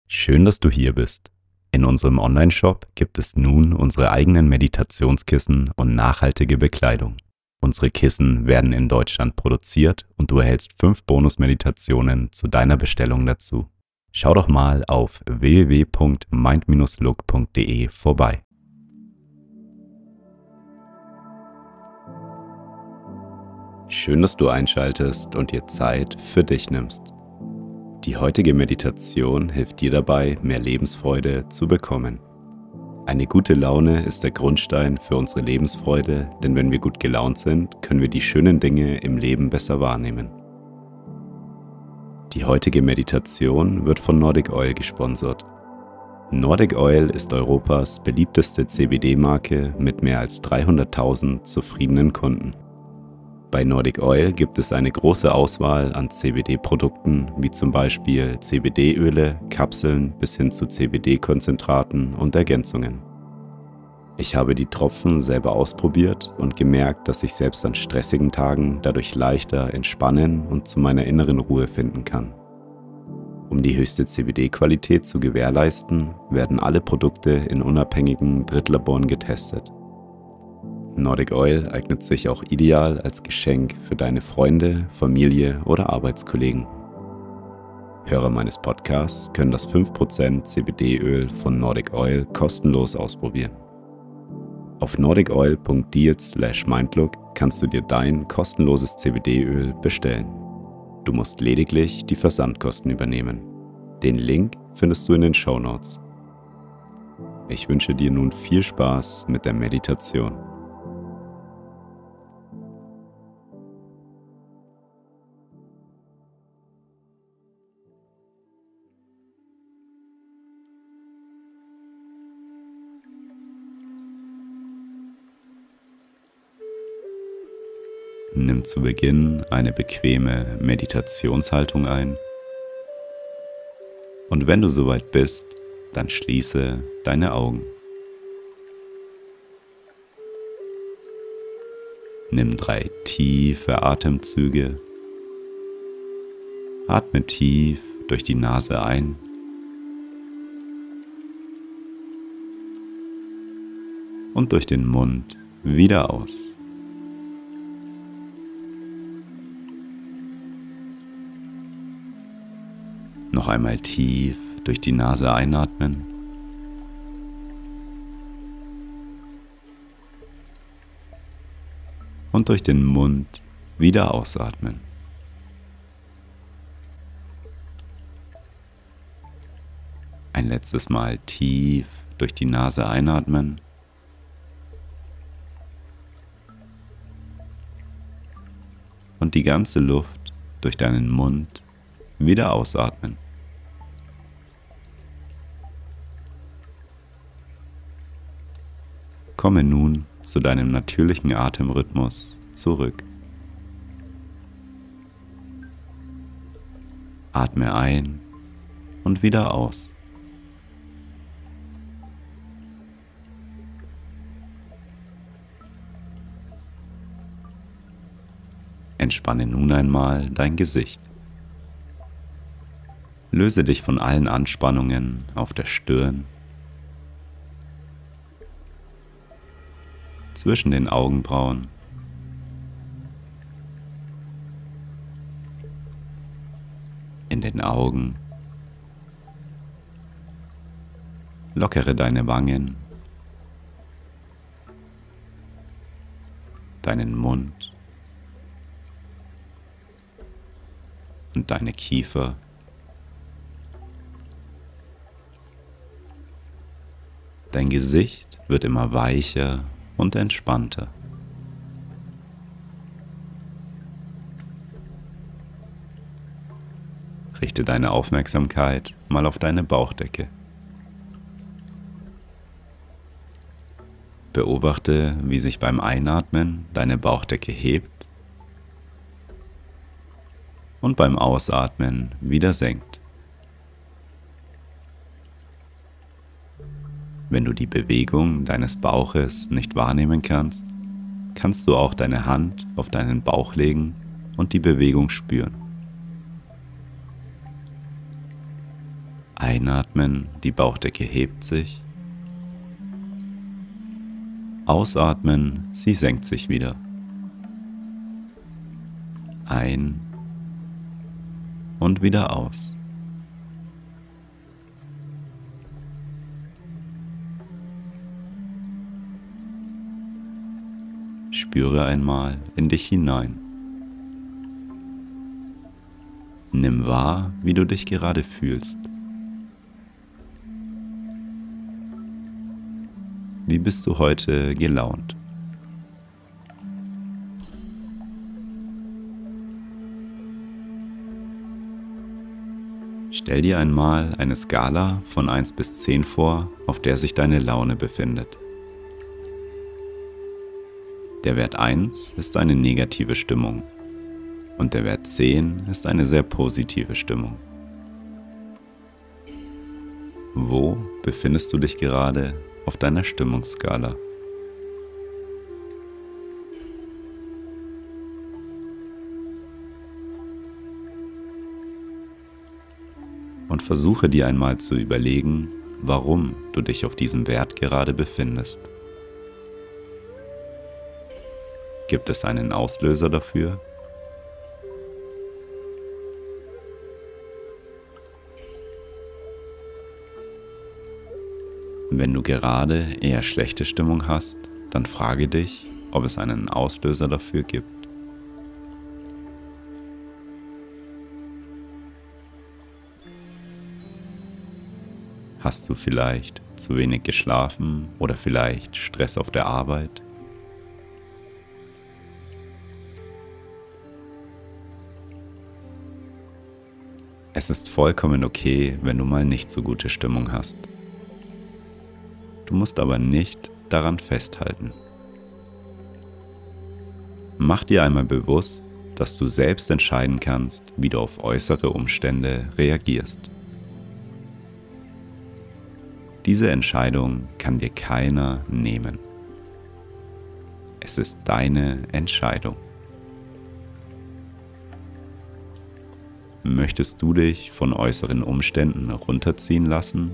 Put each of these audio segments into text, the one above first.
Schön, dass du hier bist. In unserem Onlineshop gibt es nun unsere eigenen Meditationskissen und nachhaltige Bekleidung. Unsere Kissen werden in Deutschland produziert und du erhältst 5 Bonus-Meditationen zu deiner Bestellung dazu. Schau doch mal auf www.mind-look.de vorbei. Schön, dass du einschaltest und dir Zeit für dich nimmst. Die heutige Meditation hilft dir dabei, mehr Lebensfreude zu bekommen. Eine gute Laune ist der Grundstein für unsere Lebensfreude, denn wenn wir gut gelaunt sind, können wir die schönen Dinge im Leben besser wahrnehmen. Die heutige Meditation wird von Nordic Oil gesponsert. Nordic Oil ist Europas beliebteste CBD-Marke mit mehr als 300.000 zufriedenen Kunden. Bei Nordic Oil gibt es eine große Auswahl an CBD-Produkten, wie zum Beispiel CBD-Öle, Kapseln bis hin zu CBD-Konzentraten und Ergänzungen. Ich habe die Tropfen selber ausprobiert und gemerkt, dass ich selbst an stressigen Tagen dadurch leichter entspannen und zu meiner inneren Ruhe finden kann. Um die höchste CBD-Qualität zu gewährleisten, werden alle Produkte in unabhängigen Drittlaboren getestet. Nordic Oil eignet sich auch ideal als Geschenk für deine Freunde, Familie oder Arbeitskollegen. Hörer meines Podcasts können das 5% CBD-Öl von Nordic Oil kostenlos ausprobieren. Auf nordicoil.deals/mindlook kannst du dir dein kostenloses CBD-Öl bestellen. Du musst lediglich die Versandkosten übernehmen. Den Link findest du in den Shownotes. Ich wünsche dir nun viel Spaß mit der Meditation. Nimm zu Beginn eine bequeme Meditationshaltung ein und wenn du soweit bist, dann schließe deine Augen. Nimm 3 tiefe Atemzüge. Atme tief durch die Nase ein und durch den Mund wieder aus. Noch einmal tief durch die Nase einatmen und durch den Mund wieder ausatmen. Ein letztes Mal tief durch die Nase einatmen und die ganze Luft durch deinen Mund wieder ausatmen. Komme nun zu deinem natürlichen Atemrhythmus zurück. Atme ein und wieder aus. Entspanne nun einmal dein Gesicht. Löse dich von allen Anspannungen auf der Stirn, zwischen den Augenbrauen, in den Augen. Lockere deine Wangen, deinen Mund und deine Kiefer. Dein Gesicht wird immer weicher und entspannter. Richte deine Aufmerksamkeit mal auf deine Bauchdecke. Beobachte, wie sich beim Einatmen deine Bauchdecke hebt und beim Ausatmen wieder senkt. Wenn du die Bewegung deines Bauches nicht wahrnehmen kannst, kannst du auch deine Hand auf deinen Bauch legen und die Bewegung spüren. Einatmen, die Bauchdecke hebt sich. Ausatmen, sie senkt sich wieder. Ein und wieder aus. Spüre einmal in dich hinein. Nimm wahr, wie du dich gerade fühlst. Wie bist du heute gelaunt? Stell dir einmal eine Skala von 1 bis 10 vor, auf der sich deine Laune befindet. Der Wert 1 ist eine negative Stimmung und der Wert 10 ist eine sehr positive Stimmung. Wo befindest du dich gerade auf deiner Stimmungsskala? Und versuche dir einmal zu überlegen, warum du dich auf diesem Wert gerade befindest. Gibt es einen Auslöser dafür? Wenn du gerade eher schlechte Stimmung hast, dann frage dich, ob es einen Auslöser dafür gibt. Hast du vielleicht zu wenig geschlafen oder vielleicht Stress auf der Arbeit? Es ist vollkommen okay, wenn du mal nicht so gute Stimmung hast. Du musst aber nicht daran festhalten. Mach dir einmal bewusst, dass du selbst entscheiden kannst, wie du auf äußere Umstände reagierst. Diese Entscheidung kann dir keiner nehmen. Es ist deine Entscheidung. Möchtest du dich von äußeren Umständen runterziehen lassen?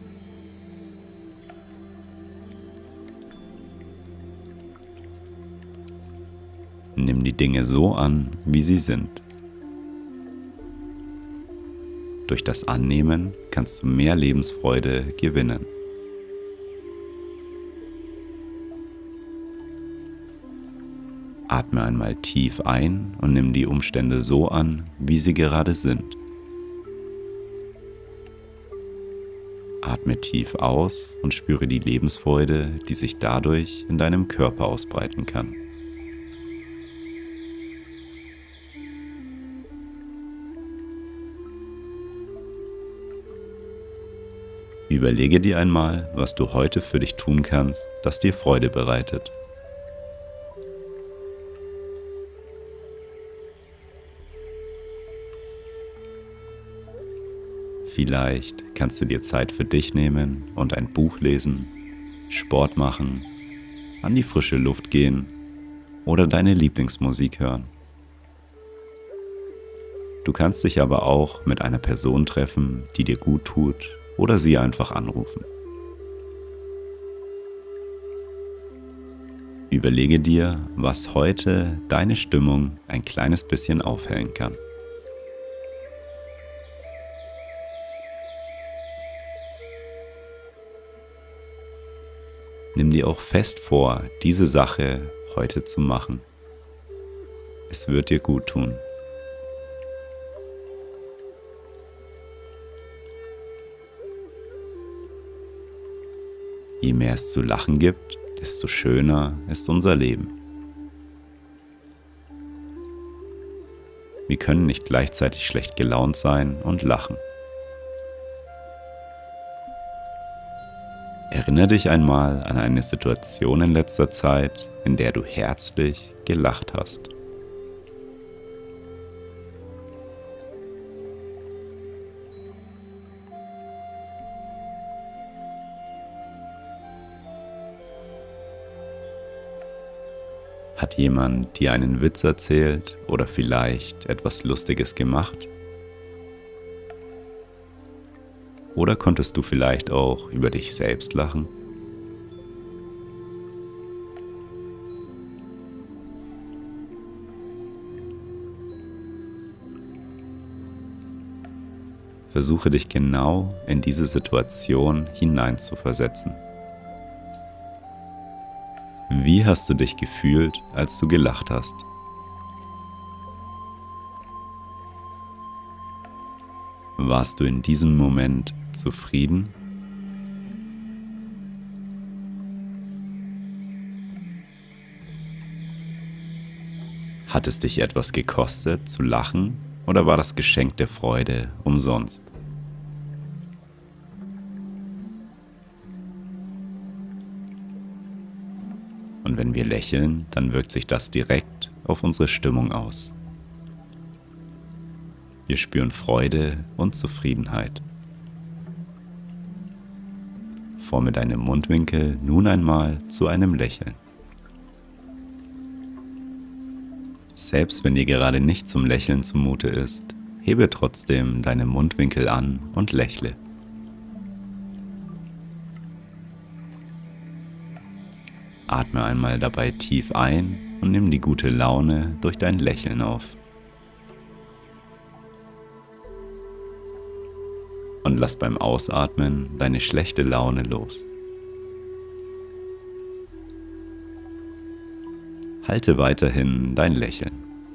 Nimm die Dinge so an, wie sie sind. Durch das Annehmen kannst du mehr Lebensfreude gewinnen. Atme einmal tief ein und nimm die Umstände so an, wie sie gerade sind. Atme tief aus und spüre die Lebensfreude, die sich dadurch in deinem Körper ausbreiten kann. Überlege dir einmal, was du heute für dich tun kannst, das dir Freude bereitet. Vielleicht kannst du dir Zeit für dich nehmen und ein Buch lesen, Sport machen, an die frische Luft gehen oder deine Lieblingsmusik hören. Du kannst dich aber auch mit einer Person treffen, die dir gut tut, oder sie einfach anrufen. Überlege dir, was heute deine Stimmung ein kleines bisschen aufhellen kann. Nimm dir auch fest vor, diese Sache heute zu machen. Es wird dir gut tun. Je mehr es zu lachen gibt, desto schöner ist unser Leben. Wir können nicht gleichzeitig schlecht gelaunt sein und lachen. Erinnere dich einmal an eine Situation in letzter Zeit, in der du herzlich gelacht hast. Hat jemand dir einen Witz erzählt oder vielleicht etwas Lustiges gemacht? Oder konntest du vielleicht auch über dich selbst lachen? Versuche dich genau in diese Situation hineinzuversetzen. Wie hast du dich gefühlt, als du gelacht hast? Warst du in diesem Moment zufrieden? Hat es dich etwas gekostet, zu lachen, oder war das Geschenk der Freude umsonst? Und wenn wir lächeln, dann wirkt sich das direkt auf unsere Stimmung aus. Wir spüren Freude und Zufriedenheit. Forme deine Mundwinkel nun einmal zu einem Lächeln. Selbst wenn dir gerade nicht zum Lächeln zumute ist, hebe trotzdem deine Mundwinkel an und lächle. Atme einmal dabei tief ein und nimm die gute Laune durch dein Lächeln auf. Und lass beim Ausatmen deine schlechte Laune los. Halte weiterhin dein Lächeln.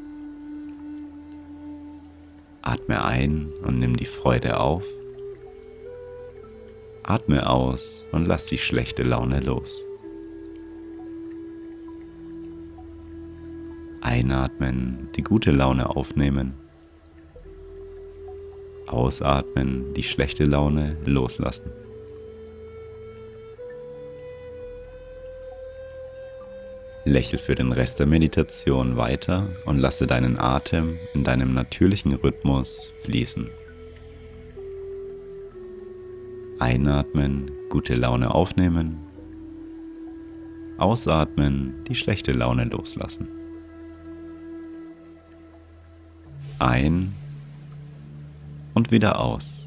Atme ein und nimm die Freude auf. Atme aus und lass die schlechte Laune los. Einatmen, die gute Laune aufnehmen. Ausatmen, die schlechte Laune loslassen. Lächel für den Rest der Meditation weiter und lasse deinen Atem in deinem natürlichen Rhythmus fließen. Einatmen, gute Laune aufnehmen. Ausatmen, die schlechte Laune loslassen. Ein und wieder aus.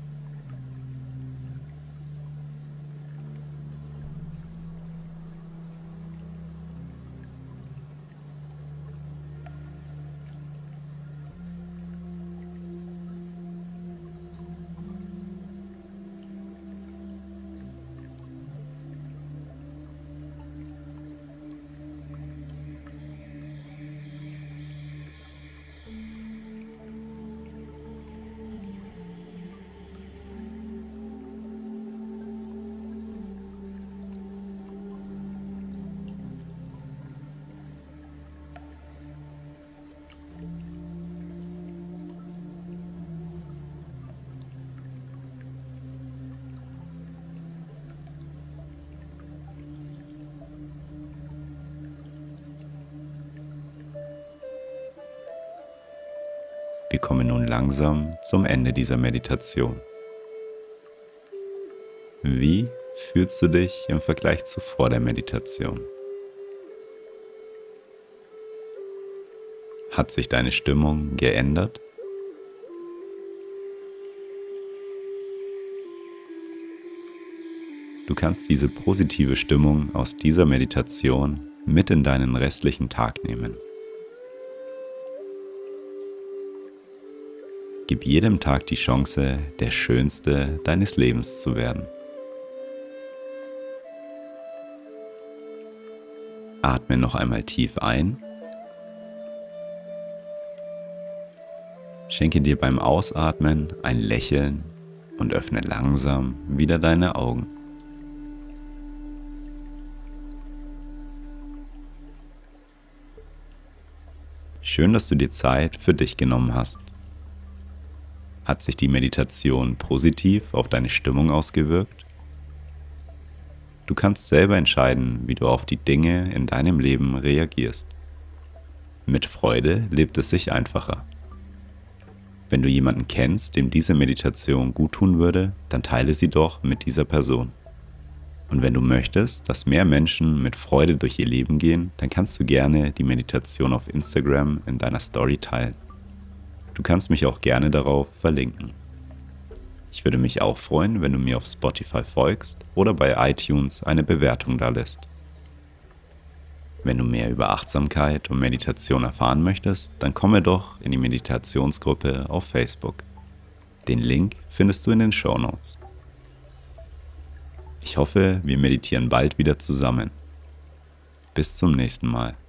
Wir kommen nun langsam zum Ende dieser Meditation. Wie fühlst du dich im Vergleich zu vor der Meditation? Hat sich deine Stimmung geändert? Du kannst diese positive Stimmung aus dieser Meditation mit in deinen restlichen Tag nehmen. Gib jedem Tag die Chance, der schönste deines Lebens zu werden. Atme noch einmal tief ein. Schenke dir beim Ausatmen ein Lächeln und öffne langsam wieder deine Augen. Schön, dass du dir Zeit für dich genommen hast. Hat sich die Meditation positiv auf deine Stimmung ausgewirkt? Du kannst selber entscheiden, wie du auf die Dinge in deinem Leben reagierst. Mit Freude lebt es sich einfacher. Wenn du jemanden kennst, dem diese Meditation gut tun würde, dann teile sie doch mit dieser Person. Und wenn du möchtest, dass mehr Menschen mit Freude durch ihr Leben gehen, dann kannst du gerne die Meditation auf Instagram in deiner Story teilen. Du kannst mich auch gerne darauf verlinken. Ich würde mich auch freuen, wenn du mir auf Spotify folgst oder bei iTunes eine Bewertung dalässt. Wenn du mehr über Achtsamkeit und Meditation erfahren möchtest, dann komme doch in die Meditationsgruppe auf Facebook. Den Link findest du in den Shownotes. Ich hoffe, wir meditieren bald wieder zusammen. Bis zum nächsten Mal.